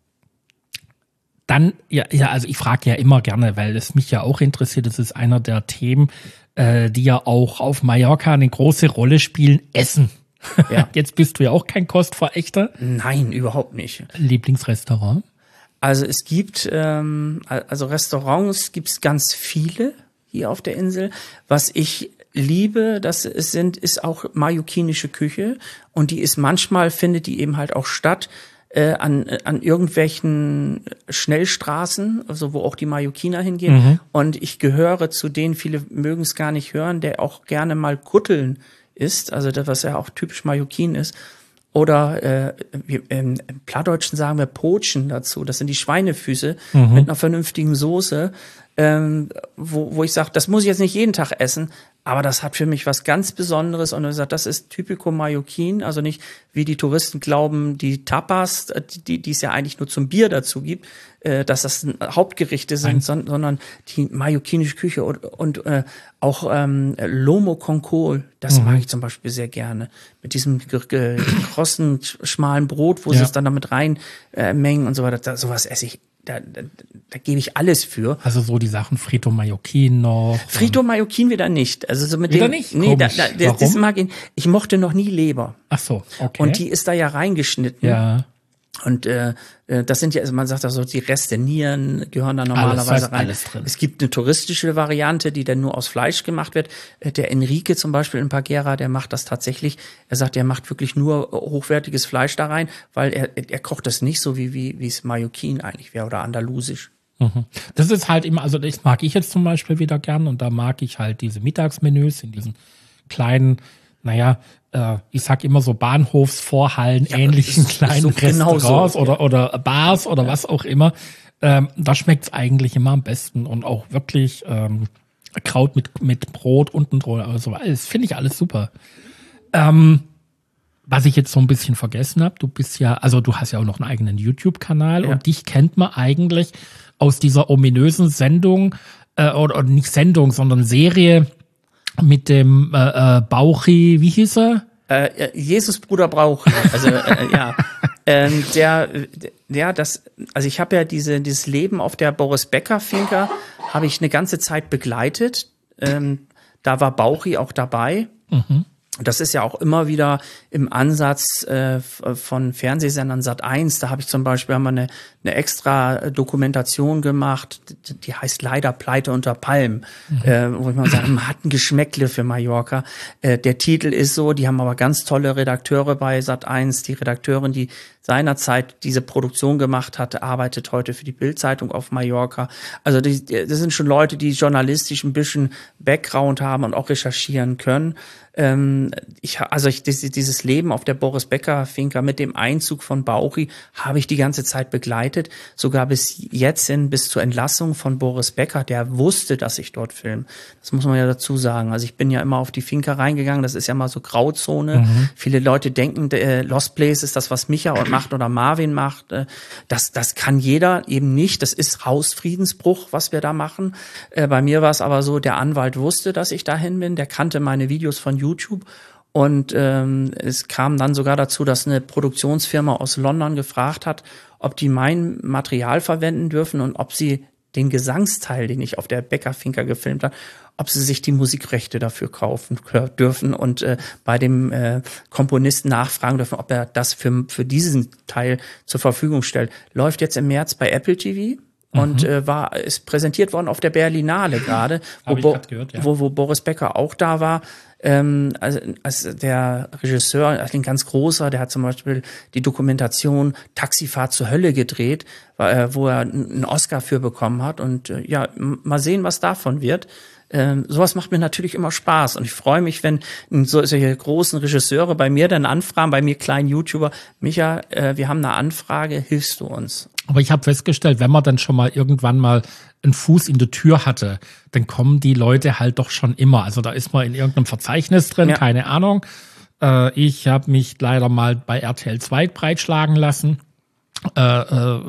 dann, ja, ja, also ich frage ja immer gerne, weil es mich ja auch interessiert. Das ist einer der Themen, äh, die ja auch auf Mallorca eine große Rolle spielen. Essen. Ja. Jetzt bist du ja auch kein Kostverächter. Nein, überhaupt nicht. Lieblingsrestaurant? Also es gibt, ähm, also Restaurants gibt es ganz viele hier auf der Insel. Was ich liebe, das es sind, ist auch mallorquinische Küche. Und die ist manchmal, findet die eben halt auch statt äh, an, an irgendwelchen Schnellstraßen, also wo auch die Mallorquiner hingehen. Mhm. Und ich gehöre zu denen, viele mögen es gar nicht hören, der auch gerne mal Kutteln isst, also das, was ja auch typisch Mallorquin ist. Oder äh, wir, im Plattdeutschen sagen wir Potschen dazu. Das sind die Schweinefüße mhm. mit einer vernünftigen Soße, ähm, wo, wo ich sage, das muss ich jetzt nicht jeden Tag essen, aber das hat für mich was ganz Besonderes. Und ich sage, das ist typico Mallorquin, also nicht wie die Touristen glauben, die Tapas, die, die es ja eigentlich nur zum Bier dazu gibt, äh, dass das Hauptgerichte sind, Nein. sondern die mallorquinische Küche und, und äh, auch ähm, Lomo con Col, das mhm. mag ich zum Beispiel sehr gerne. Mit diesem gekrossen, schmalen Brot, wo ja. sie es dann damit rein äh, mengen und so weiter. Da, sowas esse ich. Da, da, da gebe ich alles für. Also so die Sachen Frito Mallorquin noch. Frito Mallorquin wieder nicht. Also so mit wieder dem, nicht? Nee, da, da, das, das mag ich, ich mochte noch nie Leber. Ach so, okay. Und die ist da ja reingeschnitten. Ja. Und äh, das sind ja, also man sagt da so, die Reste Nieren gehören da normalerweise alles, rein. Alles drin. Es gibt eine touristische Variante, die dann nur aus Fleisch gemacht wird. Der Enrique zum Beispiel in Paguera, der macht das tatsächlich. Er sagt, er macht wirklich nur hochwertiges Fleisch da rein, weil er, er kocht das nicht so, wie wie wie es Mallorquin eigentlich wäre oder andalusisch. Mhm. Das ist halt immer, also das mag ich jetzt zum Beispiel wieder gern und da mag ich halt diese Mittagsmenüs in diesen kleinen, naja, äh, ich sag immer so Bahnhofsvorhallen, ja, ähnlichen kleinen so Restaurants so, oder, ja. oder Bars oder ja. was auch immer. Ähm, da schmeckt's eigentlich immer am besten und auch wirklich ähm, Kraut mit, mit Brot unten drunter. Also, das finde ich alles super. Ähm, was ich jetzt so ein bisschen vergessen habe, du bist ja, also du hast ja auch noch einen eigenen YouTube-Kanal ja. und dich kennt man eigentlich aus dieser ominösen Sendung, äh, oder, oder nicht Sendung, sondern Serie mit dem äh, äh, Bauchi, wie hieß er? Äh, Jesus Bruder Bauchi, also äh, ja. Ähm, der, der, das, also ich habe ja diese, dieses Leben auf der Boris Becker Finca habe ich eine ganze Zeit begleitet. Ähm, da war Bauchi auch dabei. Mhm. Das ist ja auch immer wieder im Ansatz äh, von Fernsehsendern Sat eins. Da habe ich zum Beispiel haben wir eine, eine extra Dokumentation gemacht, die, die heißt leider Pleite unter Palmen, mhm. äh, wo ich mal sage, man hat ein Geschmäckle für Mallorca. Äh, der Titel ist so, die haben aber ganz tolle Redakteure bei Sat eins. Die Redakteurin, die seinerzeit diese Produktion gemacht hatte, arbeitet heute für die Bild-Zeitung auf Mallorca. Also die, das sind schon Leute, die journalistisch ein bisschen Background haben und auch recherchieren können. Ähm, ich, also ich, dieses Leben auf der Boris Becker Finca mit dem Einzug von Bauchi habe ich die ganze Zeit begleitet, sogar bis jetzt hin, bis zur Entlassung von Boris Becker, der wusste, dass ich dort filme. Das muss man ja dazu sagen. Also ich bin ja immer auf die Finca reingegangen, das ist ja mal so Grauzone. Mhm. Viele Leute denken, äh, Lost Place ist das, was Micha macht oder Marvin macht. Äh, das, das kann jeder eben nicht. Das ist Hausfriedensbruch, was wir da machen. Äh, bei mir war es aber so, der Anwalt wusste, dass ich dahin bin, der kannte meine Videos von YouTube. YouTube und ähm, es kam dann sogar dazu, dass eine Produktionsfirma aus London gefragt hat, ob die mein Material verwenden dürfen und ob sie den Gesangsteil, den ich auf der Becker Finca gefilmt habe, ob sie sich die Musikrechte dafür kaufen dürfen und äh, bei dem äh, Komponisten nachfragen dürfen, ob er das für, für diesen Teil zur Verfügung stellt. Läuft jetzt im März bei Apple T V. Und mhm. äh, war ist präsentiert worden auf der Berlinale gerade, wo, Bo- gehört, ja. wo, wo Boris Becker auch da war. Ähm, also, also der Regisseur, also ein ganz großer, der hat zum Beispiel die Dokumentation Taxifahrt zur Hölle gedreht, äh, wo er einen Oscar für bekommen hat. Und äh, ja, m- mal sehen, was davon wird. Ähm, sowas macht mir natürlich immer Spaß und ich freue mich, wenn so, solche großen Regisseure bei mir dann anfragen, bei mir kleinen YouTuber, Micha, äh, wir haben eine Anfrage, hilfst du uns? Aber ich habe festgestellt, wenn man dann schon mal irgendwann mal einen Fuß in der Tür hatte, dann kommen die Leute halt doch schon immer. Also da ist man in irgendeinem Verzeichnis drin, ja. Keine Ahnung. Äh, ich habe mich leider mal bei R T L zwei breitschlagen lassen. Äh, äh,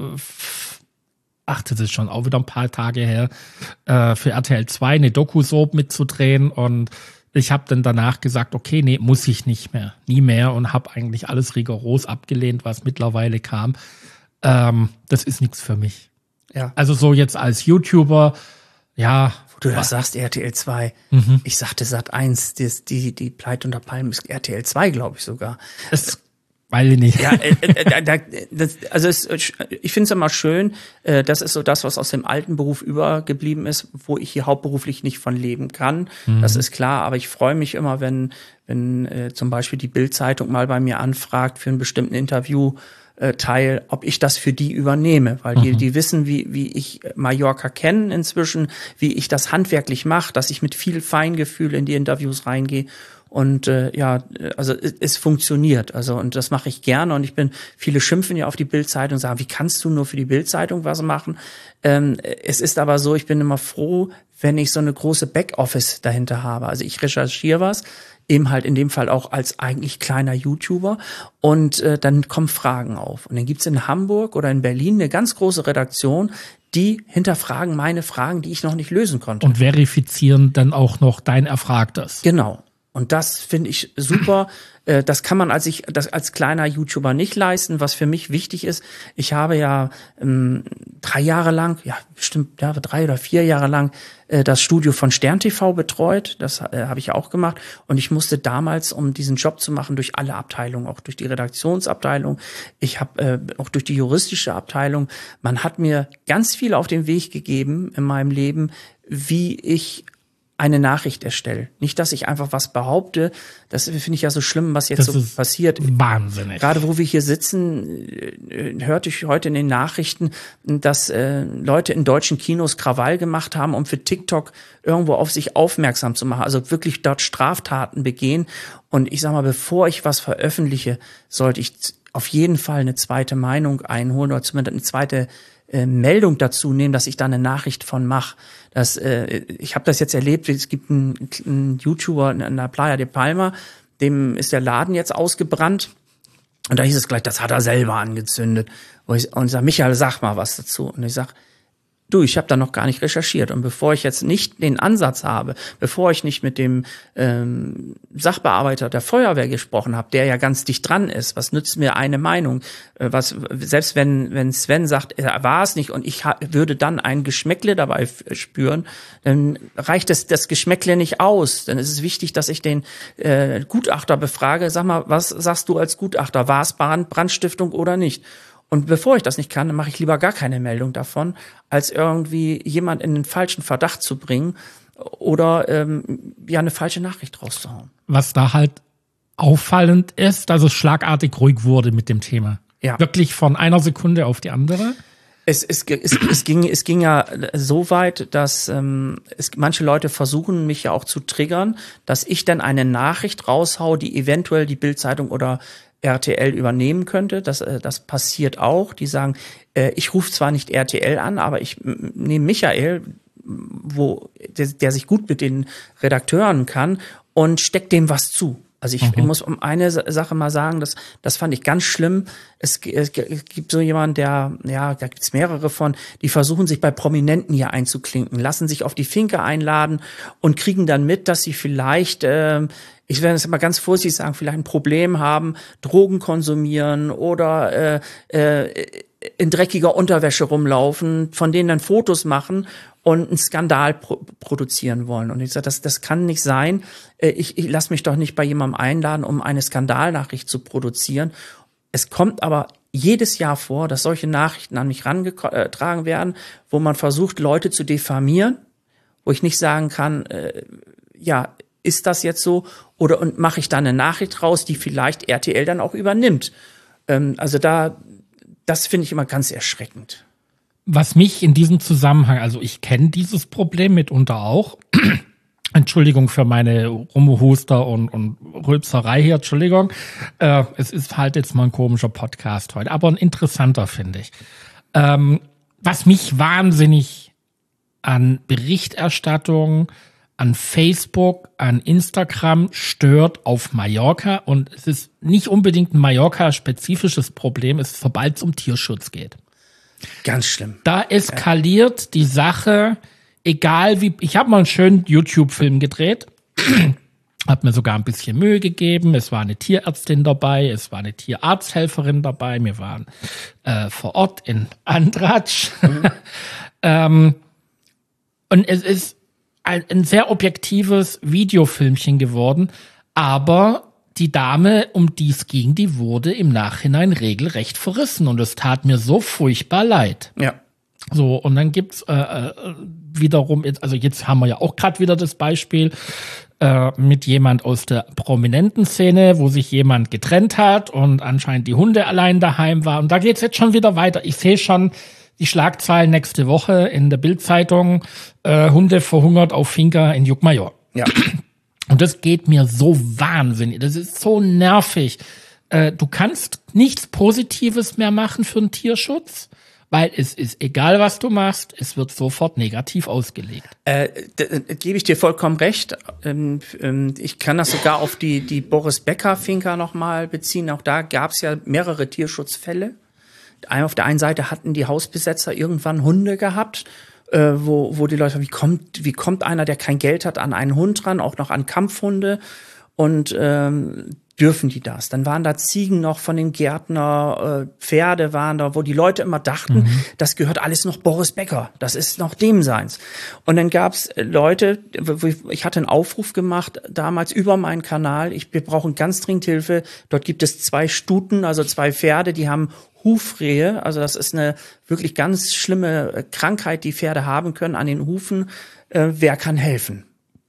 ach, das ist schon auch wieder ein paar Tage her, äh, für R T L zwei eine Doku-Soap mitzudrehen und ich habe dann danach gesagt, okay, nee, muss ich nicht mehr, nie mehr und habe eigentlich alles rigoros abgelehnt, was mittlerweile kam. Ähm, das ist nichts für mich. Ja. Also so jetzt als YouTuber, ja. Wo du das sagst, R T L zwei. Mhm. Ich sagte Sat eins, die, die, die Pleite unter Palmen ist R T L zwei, glaube ich sogar. Das Weil nicht. Ja, äh, äh, da, das, also es, ich finde es immer schön, äh, das ist so das, was aus dem alten Beruf übergeblieben ist, wo ich hier hauptberuflich nicht von leben kann. Mhm. Das ist klar, aber ich freue mich immer, wenn, wenn äh, zum Beispiel die Bild-Zeitung mal bei mir anfragt für einen bestimmten Interview, Teil, ob ich das für die übernehme, weil die, die wissen, wie, wie ich Mallorca kenne inzwischen, wie ich das handwerklich mache, dass ich mit viel Feingefühl in die Interviews reingehe und äh, ja, also es, es funktioniert, also und das mache ich gerne und ich bin, viele schimpfen ja auf die Bild-Zeitung und sagen, wie kannst du nur für die Bild-Zeitung was machen? Ähm, es ist aber so, ich bin immer froh, wenn ich so eine große Backoffice dahinter habe, also ich recherchiere was, eben halt in dem Fall auch als eigentlich kleiner YouTuber und äh, dann kommen Fragen auf. Und dann gibt's in Hamburg oder in Berlin eine ganz große Redaktion, die hinterfragen meine Fragen, die ich noch nicht lösen konnte. Und verifizieren dann auch noch dein Erfragtes. Genau. Und das finde ich super. Das kann man als ich das als kleiner YouTuber nicht leisten. Was für mich wichtig ist, ich habe ja ähm, drei Jahre lang, ja bestimmt ja drei oder vier Jahre lang äh, das Studio von Stern T V betreut. Das äh, habe ich auch gemacht. Und ich musste damals, um diesen Job zu machen, durch alle Abteilungen, auch durch die Redaktionsabteilung, ich habe äh, auch durch die juristische Abteilung. Man hat mir ganz viel auf den Weg gegeben in meinem Leben, wie ich eine Nachricht erstelle. Nicht, dass ich einfach was behaupte. Das finde ich ja so schlimm, was jetzt das so passiert. Wahnsinnig. Gerade wo wir hier sitzen, hörte ich heute in den Nachrichten, dass äh, Leute in deutschen Kinos Krawall gemacht haben, um für TikTok irgendwo auf sich aufmerksam zu machen. Also wirklich dort Straftaten begehen. Und ich sag mal, bevor ich was veröffentliche, sollte ich auf jeden Fall eine zweite Meinung einholen oder zumindest eine zweite äh, Meldung dazu nehmen, dass ich da eine Nachricht von mache. Das, äh, ich habe das jetzt erlebt, es gibt einen, einen YouTuber in der Playa de Palma, dem ist der Laden jetzt ausgebrannt und da hieß es gleich, das hat er selber angezündet. Und ich, und ich sage, Michael, sag mal was dazu. Und ich sag, du, ich habe da noch gar nicht recherchiert. Und bevor ich jetzt nicht den Ansatz habe, bevor ich nicht mit dem ähm, Sachbearbeiter der Feuerwehr gesprochen habe, der ja ganz dicht dran ist, was nützt mir eine Meinung? Äh, was selbst wenn wenn Sven sagt, er war es nicht und ich ha- würde dann ein Geschmäckle dabei f- spüren, dann reicht das, das Geschmäckle nicht aus. Dann ist es wichtig, dass ich den äh, Gutachter befrage. Sag mal, was sagst du als Gutachter? War es Brand, Brandstiftung oder nicht? Und bevor ich das nicht kann, dann mache ich lieber gar keine Meldung davon, als irgendwie jemand in den falschen Verdacht zu bringen oder ähm, ja eine falsche Nachricht rauszuhauen. Was da halt auffallend ist, dass es schlagartig ruhig wurde mit dem Thema. Ja. Wirklich von einer Sekunde auf die andere. Es, es, es, es, ging, es ging ja so weit, dass ähm, es, manche Leute versuchen, mich ja auch zu triggern, dass ich dann eine Nachricht raushau, die eventuell die Bild-Zeitung oder R T L übernehmen könnte. Das, äh, das passiert auch. Die sagen, äh, ich rufe zwar nicht R T L an, aber ich nehme Michael, wo der, der sich gut mit den Redakteuren kann, und steckt dem was zu. Also ich, mhm. ich muss um eine Sache mal sagen, das, das fand ich ganz schlimm. Es, es gibt so jemanden, der, ja, da gibt's mehrere von, die versuchen sich bei Prominenten hier einzuklinken, lassen sich auf die Finke einladen und kriegen dann mit, dass sie vielleicht, äh, ich werde das mal ganz vorsichtig sagen, vielleicht ein Problem haben, Drogen konsumieren oder äh, äh, in dreckiger Unterwäsche rumlaufen, von denen dann Fotos machen und einen Skandal pro- produzieren wollen. Und ich sage, das, das kann nicht sein. Ich, ich lasse mich doch nicht bei jemandem einladen, um eine Skandalnachricht zu produzieren. Es kommt aber jedes Jahr vor, dass solche Nachrichten an mich herangetragen werden, wo man versucht, Leute zu diffamieren, wo ich nicht sagen kann, äh, ja, ist das jetzt so? Oder und mache ich da eine Nachricht raus, die vielleicht R T L dann auch übernimmt? Ähm, also da, das finde ich immer ganz erschreckend. Was mich in diesem Zusammenhang, also ich kenne dieses Problem mitunter auch. Entschuldigung für meine Rumhuster und, und Rülpserei hier, Entschuldigung. Äh, es ist halt jetzt mal ein komischer Podcast heute, aber ein interessanter, finde ich. Ähm, was mich wahnsinnig an Berichterstattung, an Facebook, an Instagram stört auf Mallorca, und es ist nicht unbedingt ein Mallorca-spezifisches Problem, ist, sobald es um Tierschutz geht. Ganz schlimm. Da eskaliert ja. die Sache, egal wie. Ich habe mal einen schönen YouTube-Film gedreht, habe mir sogar ein bisschen Mühe gegeben. Es war eine Tierärztin dabei, es war eine Tierarzthelferin dabei. Wir waren äh, vor Ort in Andratsch. Mhm. ähm, und es ist ein, ein sehr objektives Videofilmchen geworden, aber die Dame, um die es ging, die wurde im Nachhinein regelrecht verrissen, und es tat mir so furchtbar leid. Ja. So, und dann gibt's äh, äh, wiederum, also jetzt haben wir ja auch gerade wieder das Beispiel äh, mit jemand aus der prominenten Szene, wo sich jemand getrennt hat und anscheinend die Hunde allein daheim war. Und da geht's jetzt schon wieder weiter. Ich sehe schon die Schlagzeilen nächste Woche in der Bild-Zeitung, äh, Hunde verhungert auf Finca in Llucmajor. Ja. Und das geht mir so wahnsinnig. Das ist so nervig. Äh, du kannst nichts Positives mehr machen für den Tierschutz, weil es ist egal, was du machst, es wird sofort negativ ausgelegt. Äh, d- d- gebe ich dir vollkommen recht. Ähm, ähm, ich kann das sogar auf die, die Boris Becker-Finca nochmal beziehen. Auch da gab es ja mehrere Tierschutzfälle. Auf der einen Seite hatten die Hausbesetzer irgendwann Hunde gehabt, Äh, wo, wo die Leute, wie kommt, wie kommt einer, der kein Geld hat, an einen Hund ran, auch noch an Kampfhunde, und ähm, dürfen die das? Dann waren da Ziegen noch von dem Gärtner, äh, Pferde waren da, wo die Leute immer dachten, mhm. das gehört alles noch Boris Becker, das ist noch dem seins. Und dann gab's Leute, ich hatte einen Aufruf gemacht, damals über meinen Kanal, ich, wir brauchen ganz dringend Hilfe, dort gibt es zwei Stuten, also zwei Pferde, die haben Hufrehe, also das ist eine wirklich ganz schlimme Krankheit, die Pferde haben können an den Hufen. Äh, wer kann helfen?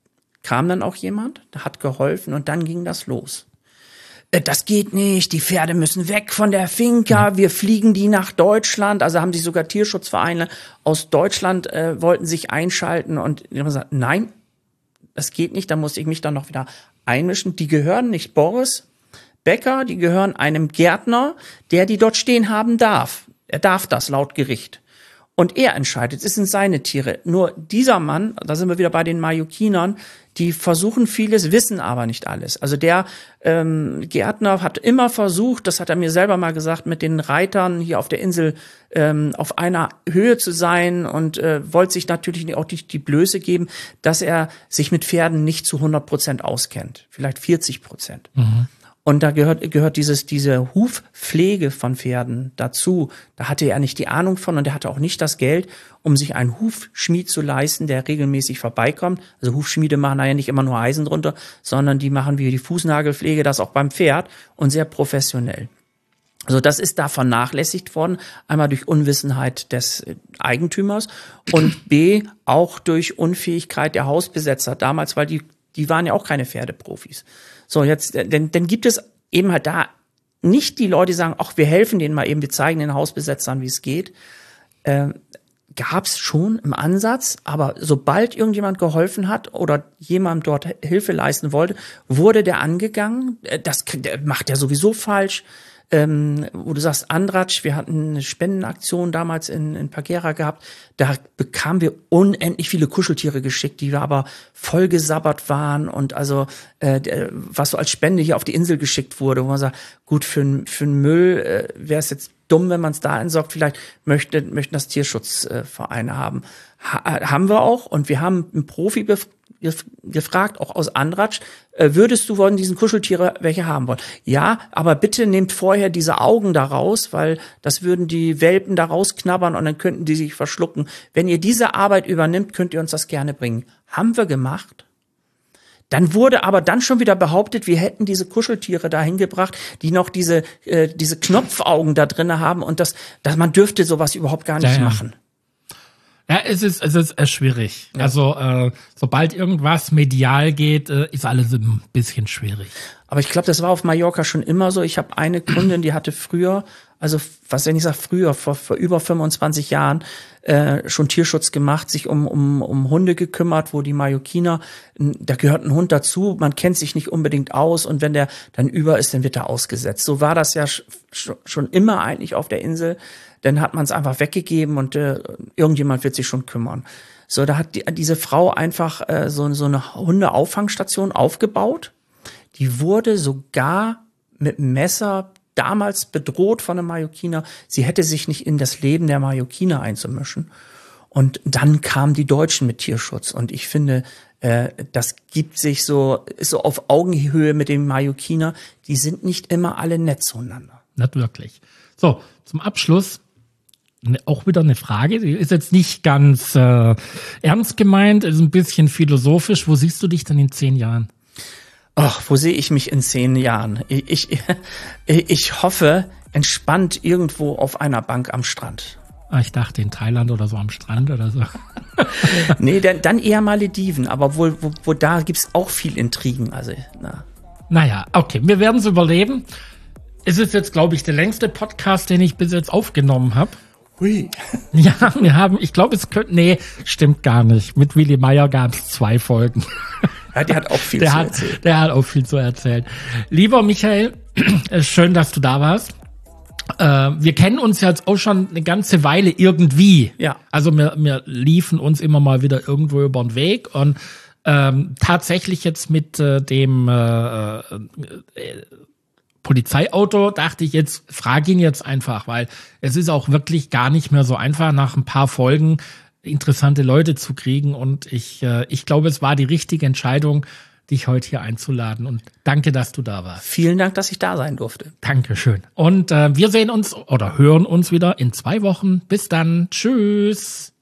Kam dann auch jemand, der hat geholfen, und dann ging das los. Äh, das geht nicht, die Pferde müssen weg von der Finca, wir fliegen die nach Deutschland. Also haben sich sogar Tierschutzvereine aus Deutschland äh, wollten sich einschalten, und die haben gesagt, nein, das geht nicht, da muss ich mich dann noch wieder einmischen. Die gehören nicht Boris Becker, die gehören einem Gärtner, der die dort stehen haben darf. Er darf das laut Gericht. Und er entscheidet, es sind seine Tiere. Nur dieser Mann, da sind wir wieder bei den Mallorquinern, die versuchen vieles, wissen aber nicht alles. Also der ähm, Gärtner hat immer versucht, das hat er mir selber mal gesagt, mit den Reitern hier auf der Insel ähm, auf einer Höhe zu sein, und äh, wollte sich natürlich auch die, die Blöße geben, dass er sich mit Pferden nicht zu hundert Prozent auskennt. Vielleicht vierzig Prozent. Mhm. Und da gehört, gehört dieses, diese Hufpflege von Pferden dazu. Da hatte er nicht die Ahnung von, und er hatte auch nicht das Geld, um sich einen Hufschmied zu leisten, der regelmäßig vorbeikommt. Also Hufschmiede machen da ja nicht immer nur Eisen drunter, sondern die machen wie die Fußnagelpflege, das auch beim Pferd, und sehr professionell. Also das ist da vernachlässigt worden, einmal durch Unwissenheit des Eigentümers und B, auch durch Unfähigkeit der Hausbesetzer damals, weil die, die waren ja auch keine Pferdeprofis. So, jetzt, denn, denn gibt es eben halt da nicht die Leute, die sagen, ach, wir helfen denen mal eben, wir zeigen den Hausbesetzern, wie es geht. äh, gab es schon im Ansatz, aber sobald irgendjemand geholfen hat oder jemand dort Hilfe leisten wollte, wurde der angegangen. Das der macht der sowieso falsch. Ähm, wo du sagst, Andratsch, wir hatten eine Spendenaktion damals in, in Pagera gehabt, da bekamen wir unendlich viele Kuscheltiere geschickt, die aber voll gesabbert waren und also äh, der, was so als Spende hier auf die Insel geschickt wurde, wo man sagt, gut, für, für den Müll äh, wäre es jetzt dumm, wenn man es da entsorgt, vielleicht möchte, möchten das Tierschutzvereine haben. Ha, haben wir auch und wir haben einen Profi bef- gefragt, auch aus Andratsch, äh, würdest du von diesen Kuscheltiere welche haben wollen? Ja, aber bitte nehmt vorher diese Augen da raus, weil das würden die Welpen da rausknabbern und dann könnten die sich verschlucken. Wenn ihr diese Arbeit übernimmt, könnt ihr uns das gerne bringen. Haben wir gemacht. Dann wurde aber dann schon wieder behauptet, wir hätten diese Kuscheltiere dahin gebracht, die noch diese äh, diese Knopfaugen da drinne haben und das, dass man dürfte sowas überhaupt gar nicht ja, ja. machen. Ja, es ist, es ist äh, schwierig. Ja. Also, äh, sobald irgendwas medial geht, äh, ist alles ein bisschen schwierig. Aber ich glaube, das war auf Mallorca schon immer so. Ich habe eine Kundin, die hatte früher, also was wenn ich sage früher, vor, vor über fünfundzwanzig Jahren, äh, schon Tierschutz gemacht, sich um, um, um Hunde gekümmert, wo die Mallorquiner, da gehört ein Hund dazu, man kennt sich nicht unbedingt aus und wenn der dann über ist, dann wird er ausgesetzt. So war das ja sch- schon immer eigentlich auf der Insel. Dann hat man es einfach weggegeben und äh, irgendjemand wird sich schon kümmern. So, da hat die, diese Frau einfach äh, so, so eine Hundeauffangstation aufgebaut. Die wurde sogar mit einem Messer damals bedroht von einem Mallorquiner. Sie hätte sich nicht in das Leben der Mallorquiner einzumischen. Und dann kamen die Deutschen mit Tierschutz. Und ich finde, äh, das gibt sich so, ist so auf Augenhöhe mit den Mallorquiner. Die sind nicht immer alle nett zueinander. Nicht wirklich. So, zum Abschluss auch wieder eine Frage, die ist jetzt nicht ganz äh, ernst gemeint, ist ein bisschen philosophisch. Wo siehst du dich denn in zehn Jahren? Ach, wo sehe ich mich in zehn Jahren? Ich, ich, ich hoffe, entspannt irgendwo auf einer Bank am Strand. Ah, ich dachte in Thailand oder so am Strand oder so. Nee, dann, dann eher Malediven, aber wo, wo, wo da gibt's auch viel Intrigen. Also, na. Naja, okay, wir werden es überleben. Es ist jetzt, glaube ich, der längste Podcast, den ich bis jetzt aufgenommen habe. Hui. Ja, wir haben, ich glaube, es könnte, nee, stimmt gar nicht. Mit Willi Meier gab es zwei Folgen. Ja, der hat auch viel der zu hat, erzählen. Der hat auch viel zu erzählen. Lieber Michael, schön, dass du da warst. Äh, wir kennen uns jetzt auch schon eine ganze Weile irgendwie. Ja. Also wir, wir liefen uns immer mal wieder irgendwo über den Weg und ähm, tatsächlich jetzt mit äh, dem äh, äh, Polizeiauto dachte ich jetzt, frage ihn jetzt einfach, weil es ist auch wirklich gar nicht mehr so einfach, nach ein paar Folgen interessante Leute zu kriegen und ich, äh, ich glaube, es war die richtige Entscheidung, dich heute hier einzuladen und danke, dass du da warst. Vielen Dank, dass ich da sein durfte. Dankeschön. Und äh, wir sehen uns oder hören uns wieder in zwei Wochen. Bis dann. Tschüss.